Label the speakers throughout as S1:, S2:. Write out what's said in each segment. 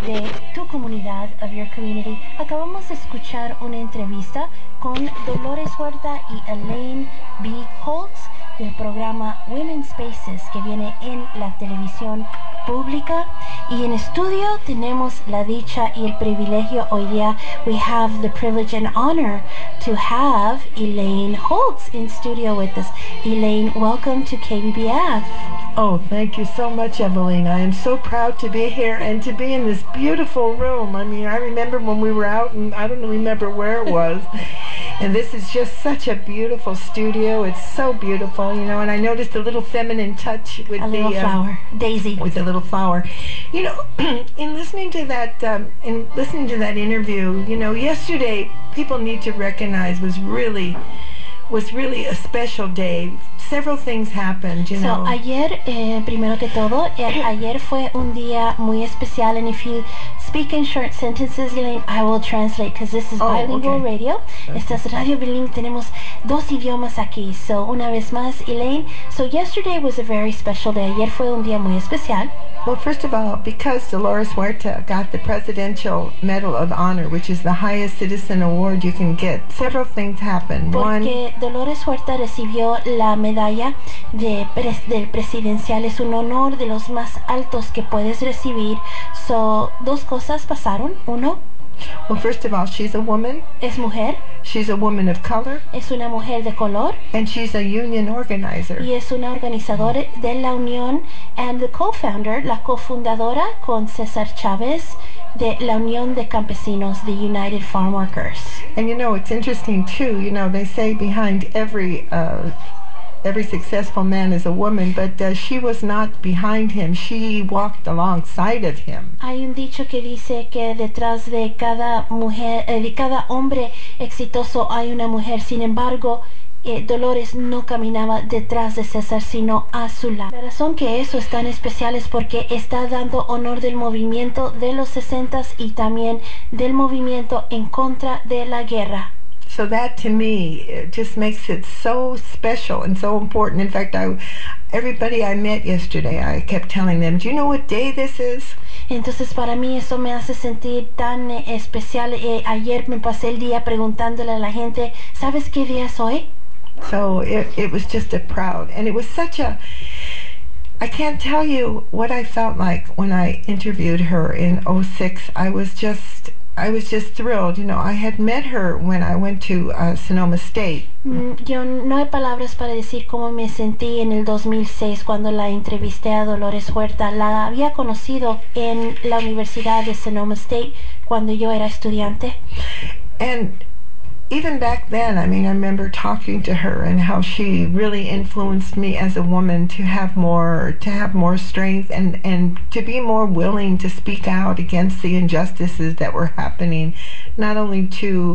S1: de tu comunidad, of your community. Acabamos de escuchar una entrevista con Dolores Huerta y Elaine B. Holtz del programa Women's Spaces que viene en la televisión pública, y en estudio tenemos la dicha y el privilegio hoy día. We have the privilege and honor to have Elaine Holtz in studio with us. Elaine, welcome to KBBF.
S2: Oh, thank you so much, Evelyn. I am so proud to be here and to be in this beautiful room. I mean, I remember when we were out, and I don't remember where it was. And this is just such a beautiful studio. It's so beautiful, you know. And I noticed a little feminine touch with
S1: a little flower, Daisy,
S2: with the little flower. You know, in listening to that interview, you know, yesterday people need to recognize was really a special day. Several things happened, you know.
S1: Ayer, primero que todo, ayer fue un día muy especial. And if you speak in short sentences, Elaine, I will translate because this is bilingual radio. Esta es radio bilingüe. Tenemos dos idiomas aquí. So, una vez más, Elaine. So, yesterday was a very special day. Ayer fue un día muy especial.
S2: Well, first of all, because Dolores Huerta got the Presidential Medal of Honor, which is the highest citizen award you can get, several things happened.
S1: Porque Dolores Huerta recibió la medalla del presidencial. Es un honor de los más altos que puedes recibir. So, dos cosas pasaron. Uno,
S2: well, first of all, she's a woman.
S1: Es mujer.
S2: She's a woman of color.
S1: Es una mujer de color.
S2: And she's a union organizer.
S1: Y es una organizadora de la unión, and the co-founder, la cofundadora con César Chávez de la Unión de Campesinos, the United Farm Workers.
S2: And you know, it's interesting too, you know, they say behind every successful man is a woman, but she was not behind him. She walked alongside of him.
S1: Hay un dicho que dice que detrás de cada mujer, de cada hombre exitoso hay una mujer. Sin embargo, Dolores no caminaba detrás de César, sino a su lado. La razón que eso es tan especial es porque está dando honor del movimiento de los 60s y también del movimiento en contra de la guerra.
S2: So that to me, it just makes it so special and so important. In fact, everybody I met yesterday, I kept telling them, do you know what day this is?
S1: Entonces para mí eso me hace sentir tan especial. Ayer me pasé el día preguntándole a la gente, ¿sabes qué día es hoy?
S2: So it was just a proud, and it was such a, I can't tell you what I felt like when I interviewed her in 06. I was just thrilled. You know, I had met her when I went to Sonoma State.
S1: Yo no hay palabras para decir cómo me sentí en el 2006 cuando la entrevisté a Dolores Huerta. La había conocido en la Universidad de Sonoma State cuando yo era estudiante.
S2: And even back then, I mean, I remember talking to her and how she really influenced me as a woman to have more strength and to be more willing to speak out against the injustices that were happening, not only to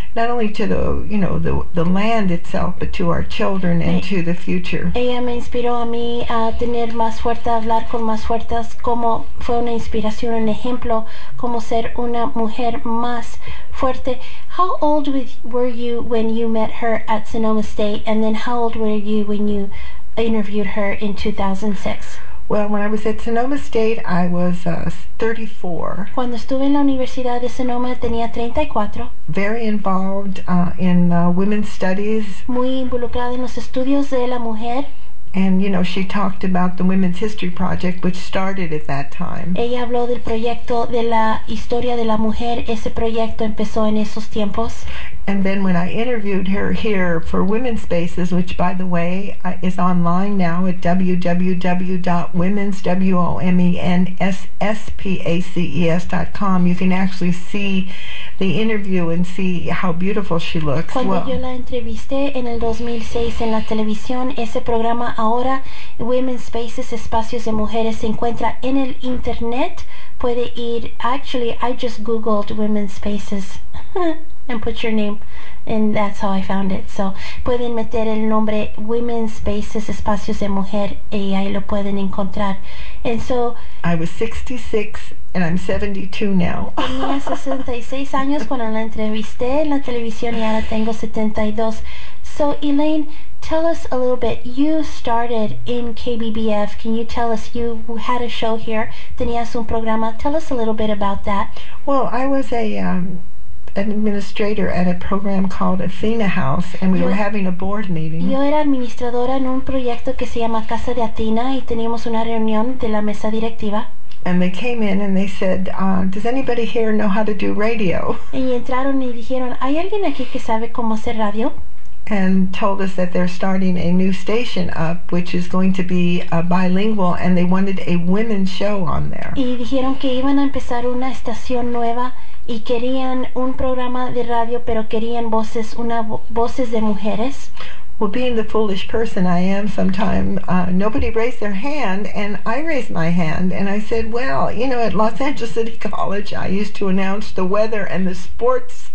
S2: the, you know, the land itself, but to our children and to the future.
S1: Ella me inspiró a mí a tener más fuerza, a hablar con más fuerzas, como fue una inspiración, un ejemplo, como ser una mujer más fuerte. How old were you when you met her at Sonoma State, and then how old were you when you interviewed her in 2006?
S2: Well, when I was at Sonoma State, I was 34.
S1: Cuando estuve en la Universidad de Sonoma tenía 34.
S2: Very involved in women's studies.
S1: Muy involucrada en los estudios de la mujer.
S2: And, you know, she talked about the Women's History Project, which started at that time.
S1: Ella habló del proyecto de la historia de la mujer. Ese proyecto empezó en esos tiempos.
S2: And then when I interviewed her here for Women's Spaces, which, by the way, is online now at www.women's.com, you can actually see the interview and see how beautiful she looks.
S1: Cuando yo la entrevisté en el 2006 en la televisión, ese programa ahora, Women's Spaces, Espacios de Mujeres, se encuentra en el internet. Puede ir, actually, I just Googled Women's Spaces and put your name, and that's how I found it. So, pueden meter el nombre Women's Spaces, Espacios de Mujer, y ahí lo pueden encontrar. And so,
S2: I was 66 and I'm 72 now.
S1: Tenía 66 años cuando la entrevisté en la televisión y ahora tengo 72. So, Elaine, tell us a little bit. You started in KBBF. Can you tell us, you had a show here, tenías un programa. Tell us a little bit about that.
S2: Well, I was an administrator at a program called Athena House, and we were having a board meeting.
S1: Yo era administradora en un proyecto que se llama Casa de Athena y teníamos una reunión de la mesa directiva.
S2: And they came in and they said, does anybody here know how to do radio?
S1: Y entraron y dijeron, ¿hay alguien aquí que sabe cómo hacer radio?
S2: And told us that they're starting a new station up, which is going to be bilingual, and they wanted a women's show on there.
S1: Y dijeron que iban a empezar una estación nueva y querían un programa de radio, pero querían voces de mujeres.
S2: Well, being the foolish person I am sometimes, nobody raised their hand, and I raised my hand, and I said, well, you know, at Los Angeles City College, I used to announce the weather and the sports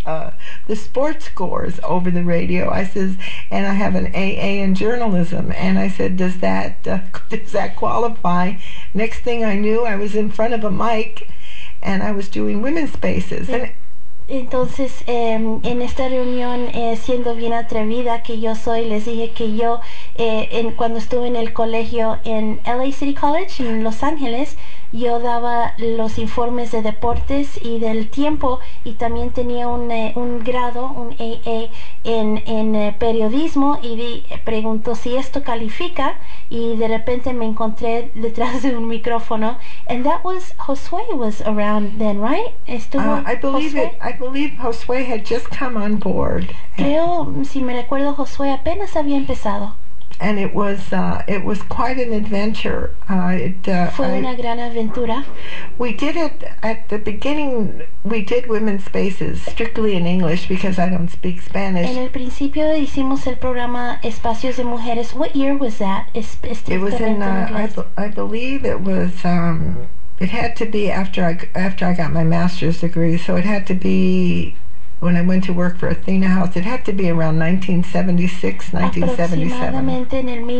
S2: scores over the radio. I says, and I have an AA in journalism, and I said, does that qualify? Next thing I knew, I was in front of a mic, and I was doing women's spaces. And
S1: entonces, en esta reunión, siendo bien atrevida que yo soy, les dije que yo, cuando estuve en el colegio en LA City College, en Los Ángeles, yo daba los informes de deportes y del tiempo, y también tenía un grado, un AA en periodismo, y preguntó si esto califica, y de repente me encontré detrás de un micrófono. And that was, Josué was around then, right?
S2: I believe Josué had just come on board.
S1: Creo, si me recuerdo, Josué apenas había empezado.
S2: And it was quite an adventure.
S1: Fue una gran aventura.
S2: We did it at the beginning. We did women's spaces strictly in English because I don't speak Spanish.
S1: En el principio hicimos el programa Espacios de Mujeres. What year was that?
S2: It was in I believe it was it had to be after I got my master's degree, so it had to be when I went to work for Athena House. It had to be around 1976, 1977.
S1: Aproximadamente en el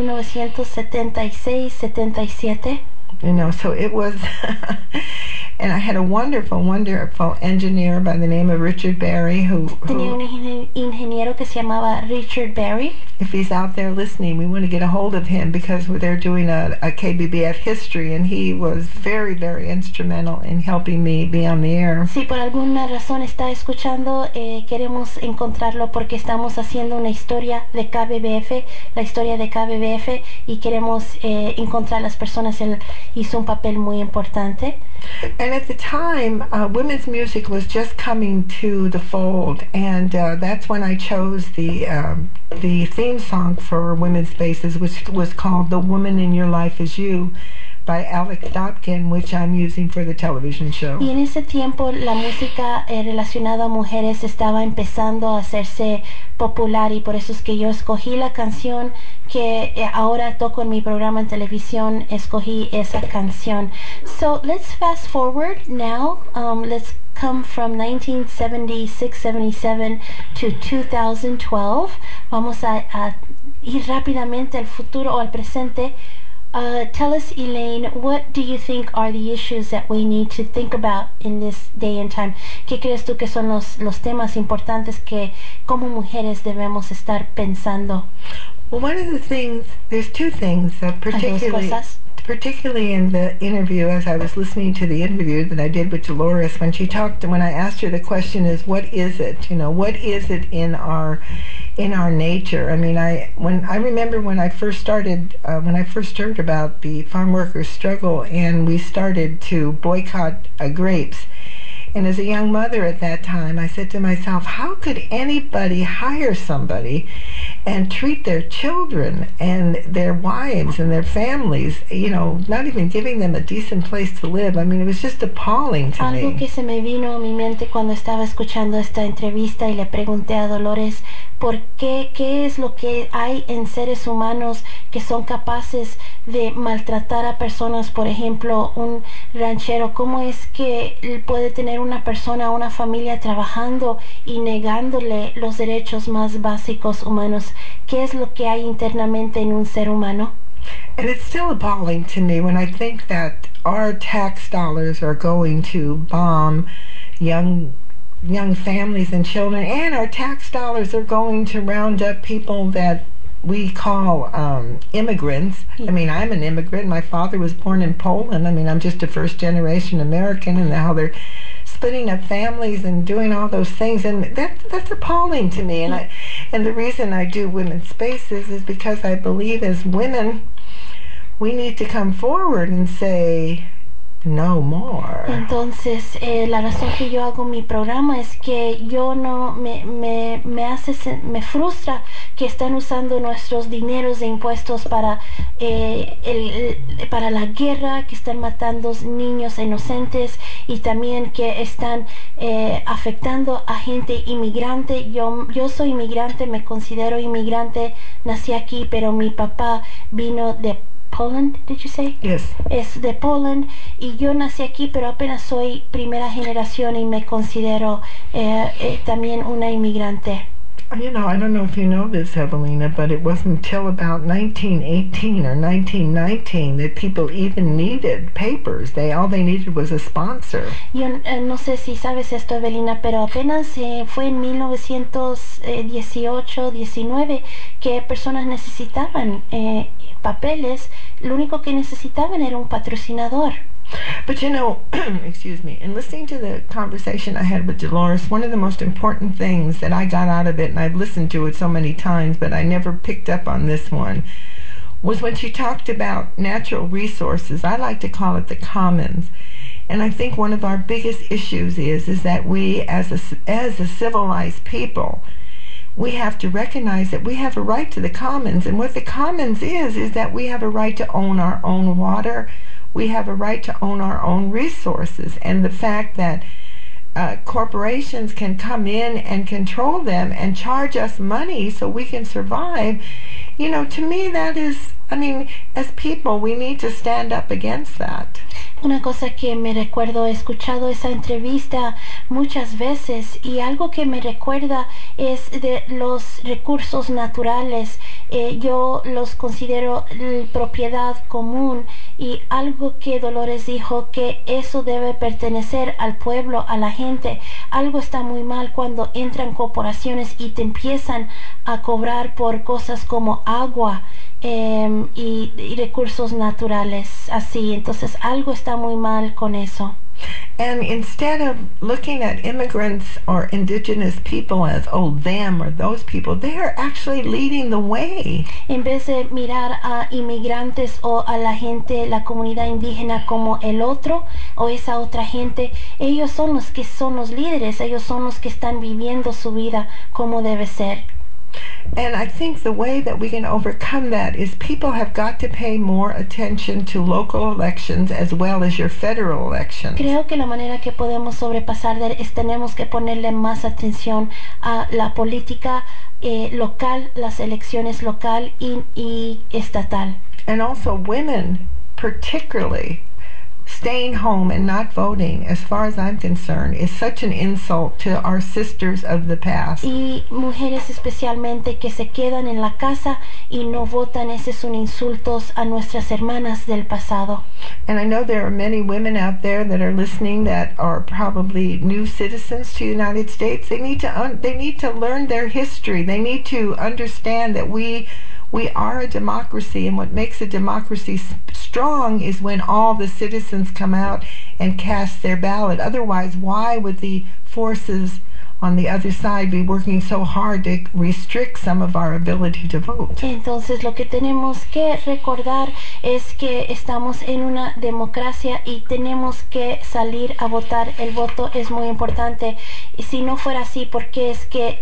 S1: 1976, 77.
S2: You know, so it was, and I had a wonderful, wonderful engineer by the name of Richard Berry,
S1: Tenía un ingeniero que se llamaba Richard Berry.
S2: If he's out there listening, we want to get a hold of him because they're doing a KBBF history, and he was very, very instrumental in helping me be on the air.
S1: Si por alguna razón está escuchando, queremos encontrarlo porque estamos haciendo una historia de KBBF, la historia de KBBF, y queremos encontrar las personas. Él hizo un papel muy importante.
S2: And at the time, women's music was just coming to the fold, and that's when I chose the theme song for Women's Spaces, which was called "The Woman in Your Life Is You" by Alex Dobkin, which I'm using for the television show.
S1: Y en ese tiempo la música relacionada a mujeres estaba empezando a hacerse popular, y por eso es que yo escogí la canción que ahora toco en mi programa en televisión. Escogí esa canción. So let's fast forward now. Let's come from 1976-77 to 2012. Vamos a ir rápidamente al futuro o al presente. Tell us, Elaine, what do you think are the issues that we need to think about in this day and time? ¿Qué crees tú que son los temas importantes que como mujeres debemos estar pensando?
S2: Well, one of the things, there's two things, particularly in the interview, as I was listening to the interview that I did with Dolores, when I asked her, the question is, what is it? You know, what is it in our nature? I mean, I remember when I first heard about the farm workers' struggle, and we started to boycott grapes. And as a young mother at that time, I said to myself, how could anybody hire somebody and treat their children and their wives and their families, you know, not even giving them a decent place to live? I mean, it was just appalling to me.
S1: Algo que se me vino a mi mente cuando estaba escuchando esta entrevista, y le pregunté a Dolores, ¿por qué es lo que hay en seres humanos que son capaces de maltratar a personas? Por ejemplo, un ranchero, ¿cómo es que puede tener una persona, una familia trabajando y negándole los derechos más básicos humanos? ¿Qué es lo que hay internamente en un ser humano?
S2: And it's still appalling to me when I think that our tax dollars are going to bomb young families and children, and our tax dollars are going to round up people that we call immigrants. I mean, I'm an immigrant. My father was born in Poland. I mean, I'm just a first generation American, and now they're splitting up families and doing all those things, and that's appalling to me. And the reason I do women's spaces is because I believe as women we need to come forward and say no more.
S1: Entonces, la razón que yo hago mi programa es que yo no me frustra que están usando nuestros dineros de impuestos para la guerra, que están matando niños inocentes y también que están afectando a gente inmigrante. Yo soy inmigrante, me considero inmigrante, nací aquí, pero mi papá vino de Poland, did you say?
S2: Yes.
S1: Es de Poland y yo nací aquí, pero apenas soy primera generación y me considero también una inmigrante.
S2: You know, I don't know if you know this, Evelina, but it wasn't until about 1918 or 1919 that people even needed papers. All they needed was a sponsor.
S1: Yo no sé si sabes esto, Evelina, pero apenas fue en 1918, 19 que personas necesitaban papeles. Lo único que necesitaban era un patrocinador.
S2: But you know, excuse me, in listening to the conversation I had with Dolores, one of the most important things that I got out of it, and I've listened to it so many times, but I never picked up on this one, was when she talked about natural resources. I like to call it the commons. And I think one of our biggest issues is that we, as a civilized people, we have to recognize that we have a right to the commons. And what the commons is that we have a right to own our own water. We have a right to own our own resources. And the fact that corporations can come in and control them and charge us money so we can survive, you know, to me that is, I mean, as people, we need to stand up against that.
S1: Una cosa que me recuerdo, he escuchado esa entrevista muchas veces y algo que me recuerda es de los recursos naturales. Yo los considero propiedad común y algo que Dolores dijo que eso debe pertenecer al pueblo, a la gente. Algo está muy mal cuando entran corporaciones y te empiezan a cobrar por cosas como agua. Y recursos naturales así, entonces algo está muy mal con eso.
S2: And instead of looking at immigrants or indigenous people as, oh, them or those people, they are actually leading the way.
S1: En vez de mirar a inmigrantes o a la gente, la comunidad indígena como el otro o esa otra gente, ellos son los que son los líderes, ellos son los que están viviendo su vida como debe ser.
S2: And I think the way that we can overcome that is people have got to pay more attention to local elections as well as your federal elections.
S1: Creo que la manera que podemos sobrepasar es tenemos que ponerle más atención a la política local, las elecciones local y estatal.
S2: And also women, particularly, staying home and not voting, as far as I'm concerned, is such an insult to our sisters of the past.
S1: Y mujeres especialmente que se quedan en la casa y no votan, ese son insultos a nuestras hermanas del pasado.
S2: And I know there are many women out there that are listening that are probably new citizens to the United States. They need to learn their history. They need to understand that we are a democracy, and what makes a democracy strong is when all the citizens come out and cast their ballot. Otherwise, why would the forces on the other side be working so hard to restrict some of our ability to vote?
S1: Entonces lo que tenemos que recordar es que estamos en una democracia y tenemos que salir a votar. El voto es muy importante. Y si no fuera así, ¿por qué es que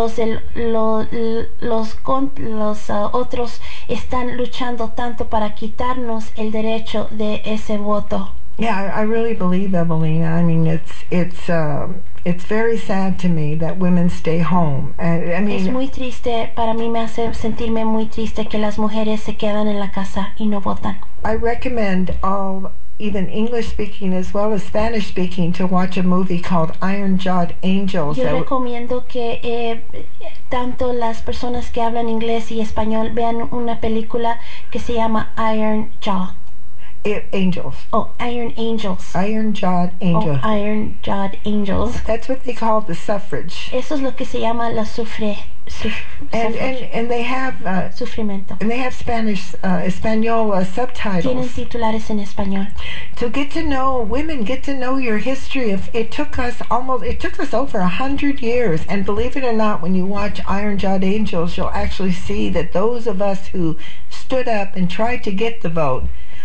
S1: los otros están luchando tanto para quitarnos el derecho de ese voto?
S2: Yeah, I really believe, Evelina. I mean, it's very sad to me that women stay home. I mean,
S1: es muy triste, para mí me hace sentirme muy triste que las mujeres se quedan en la casa y no votan.
S2: I recommend all, even English speaking as well as Spanish speaking, to watch a movie called Iron Jawed Angels.
S1: Yo recomiendo que tanto las personas que hablan inglés y español vean una película que se llama Iron Jaw.
S2: Angels.
S1: Oh, Iron Angels.
S2: Iron-jawed angels.
S1: Oh, Iron-jawed Angels.
S2: That's what they call the suffrage.
S1: Eso es lo que se llama la suffrage.
S2: And they have
S1: Sufrimiento.
S2: and they have Spanish Espanol
S1: Tienen
S2: subtitles.
S1: titulares en español.
S2: To get to know women, get to know your history. It took us over 100 years, and believe it or not, when you watch Iron-Jawed Angels, you'll actually see that those of us who stood up and tried to get the vote,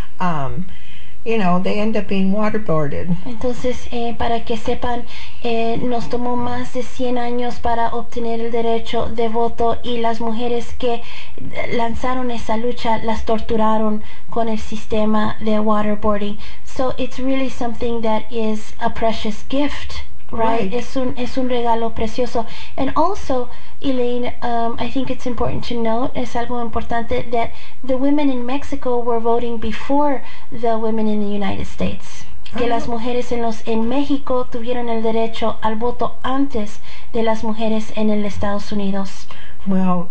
S2: they end up being waterboarded.
S1: Entonces, para que sepan, nos tomó más de 100 años para obtener el derecho de voto, y las mujeres que lanzaron esa lucha las torturaron con el sistema de waterboarding. So it's really something that is a precious gift. Right. Es un regalo precioso. And also, Elaine, I think it's important to note, es algo importante, that the women in Mexico were voting before the women in the United States. Que las mujeres en México tuvieron el derecho al voto antes de las mujeres en el Estados Unidos.
S2: Well,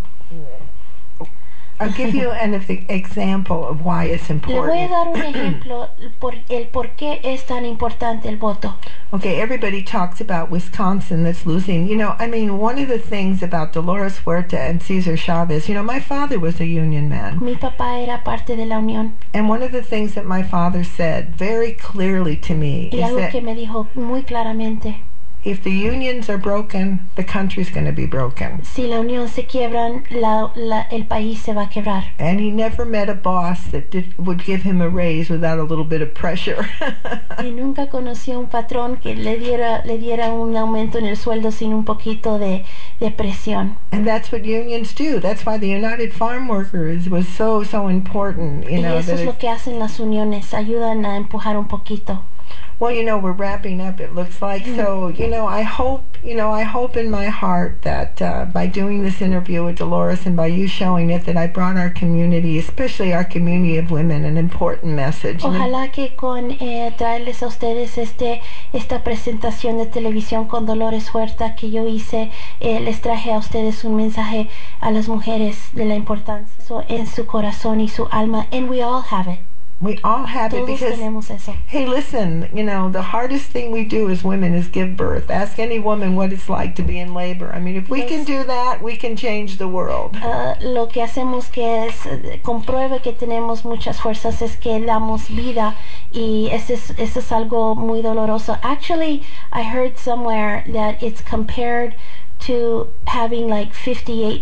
S2: I'll give you an example of why it's important.
S1: Le voy a dar un ejemplo por qué es tan importante el voto.
S2: Okay, everybody talks about Wisconsin that's losing. One of the things about Dolores Huerta and Cesar Chavez, my father was a union man.
S1: Mi papá era parte de la Unión.
S2: And one of the things that my father said very clearly to me
S1: is that que me dijo muy claramente,
S2: if the unions are broken, the country's going to be broken.
S1: Si la unión se quiebran, el país se va a quebrar.
S2: And he never met a boss that would give him a raise without a little bit of pressure.
S1: Y nunca conocí a un patrón que le diera un aumento en el sueldo sin un poquito de presión.
S2: And that's what unions do. That's why the United Farm Workers was so important.
S1: Y eso es lo que hacen las uniones, ayudan a empujar un poquito.
S2: Well, we're wrapping up, it looks like. So, I hope in my heart that by doing this interview with Dolores and by you showing it, that I brought our community, especially our community of women, an important message.
S1: Ojalá que con traerles a ustedes esta presentación de televisión con Dolores Huerta que yo hice, les traje a ustedes un mensaje a las mujeres de la importancia en su corazón y su alma. And we all have it.
S2: We all have
S1: Todos
S2: it because,
S1: tenemos eso.
S2: Hey, listen, the hardest thing we do as women is give birth. Ask any woman what it's like to be in labor. If we can do that, we can change the world.
S1: Lo que hacemos que compruebe que tenemos muchas fuerzas es que damos vida, y eso es algo muy doloroso. Actually, I heard somewhere that it's compared to having like 58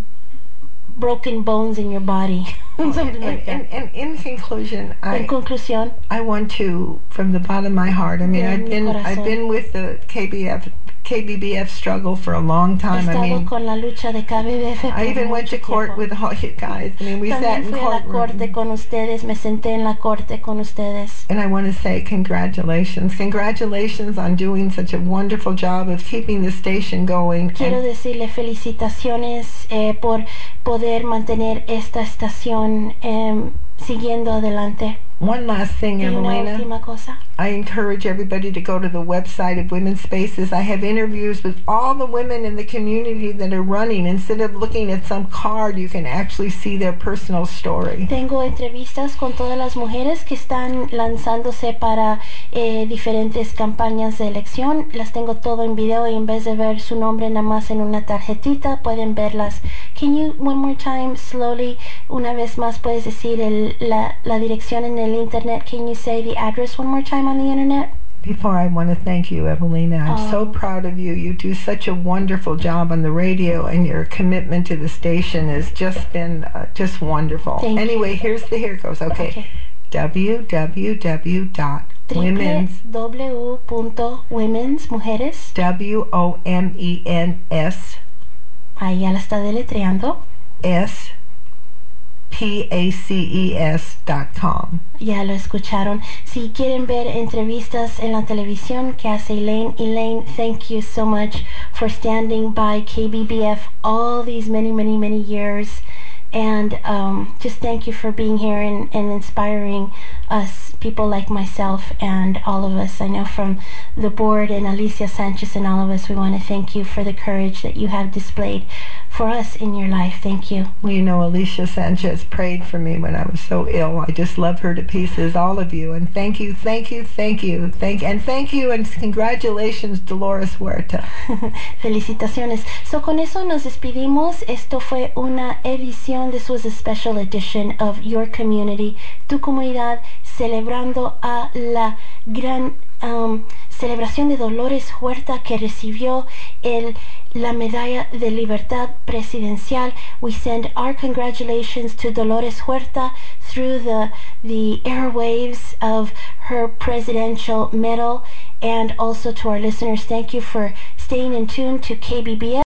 S1: broken bones in your body. Something like that.
S2: And in conclusion,
S1: en conclusión,
S2: I want to, from the bottom of my heart, I've been with the KBBF struggle for a long time.
S1: Con la lucha de KBBF
S2: I even went to court with all you guys. We sat in
S1: fui a la corte con ustedes, me senté en la corte con ustedes.
S2: And I want to say congratulations. Congratulations on doing such a wonderful job of keeping the station going.
S1: Quiero decirle felicitaciones por poder mantener esta estación siguiendo adelante.
S2: One last thing, Evelina.
S1: Una última cosa.
S2: I encourage everybody to go to the website of Women's Spaces. I have interviews with all the women in the community that are running. Instead of looking at some card, you can actually see their personal story.
S1: Tengo entrevistas con todas las mujeres que están lanzándose para diferentes campañas de elección. Las tengo todo en video, y en vez de ver su nombre nada más en una tarjetita, pueden verlas. Can you, one more time, slowly, una vez más, puedes decir la dirección en el internet? Can you say the address one more time on the internet?
S2: Before, I want to thank you, Evelina. I'm so proud of you. You do such a wonderful job on the radio, and your commitment to the station has just been just wonderful. Anyway, here it goes. Okay.
S1: www.womens, mujeres.
S2: WOMENS.
S1: Ahí ya la está deletreando.
S2: SPACES.com.
S1: Ya lo escucharon. Si quieren ver entrevistas en la televisión que hace Elaine, thank you so much for standing by KBBF all these many years. And just thank you for being here and inspiring us, people like myself and all of us. I know from the board and Alicia Sanchez and all of us, we want to thank you for the courage that you have displayed for us in your life. Thank you.
S2: Well, you know, Alicia Sanchez prayed for me when I was so ill. I just love her to pieces, all of you. And thank you, thank you, thank you. Thank you, and congratulations, Dolores Huerta.
S1: Felicitaciones. So con eso nos despedimos. Esto fue una edición. This was a special edition of Your Community, tu comunidad, celebrando a la gran celebración de Dolores Huerta, que recibió la medalla de libertad presidencial. We send our congratulations to Dolores Huerta through the airwaves of her presidential medal, and also to our listeners. Thank you for staying in tune to KBBS.